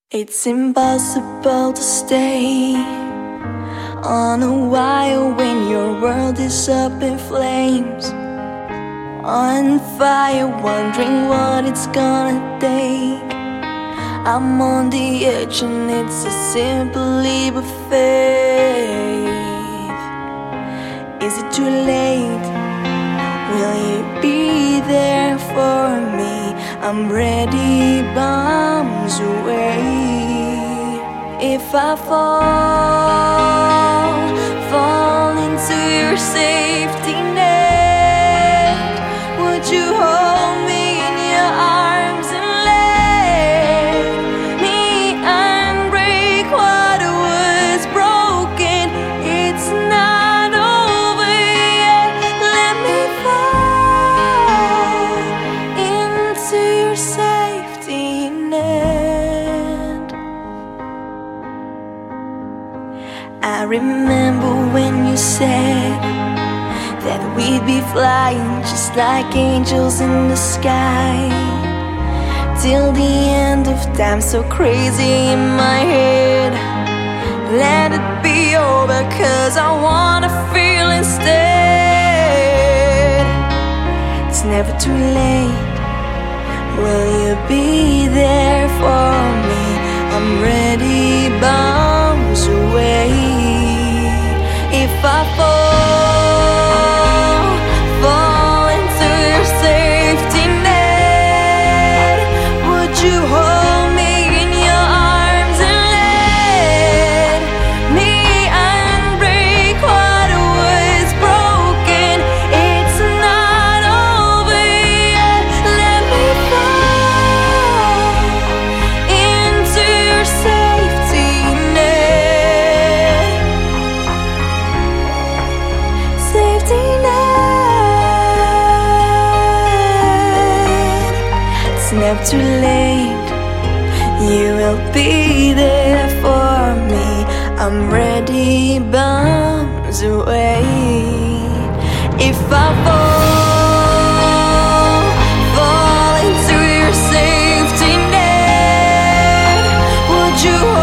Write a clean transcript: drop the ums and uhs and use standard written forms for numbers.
It's impossible to stay on a wire when your world is up in flames, on fire, wondering what it's gonna take. I'm on the edge and it's a simple leap of faith. Is it too late? Will you be there for me? I'm ready, bombs away. If I fall into your safety net, would you hold me in your arms and let me unbreak what was broken? It's not over yet. Let me fall into your safety net. I remember when you said that we'd be flying just like angels in the sky, till the end of time, so crazy in my head. Let it be over, 'cause I wanna feel instead. It's never too late. Will you be there for me? I'm ready, bombs away. If I fall into your safety net, would you hold me in your arms and let me unbreak what was broken? It's not over yet. Let me fall into your safety net. Safety net. It's never too late. You will be there for me. I'm ready, bombs away. If I fall into your safety net, would you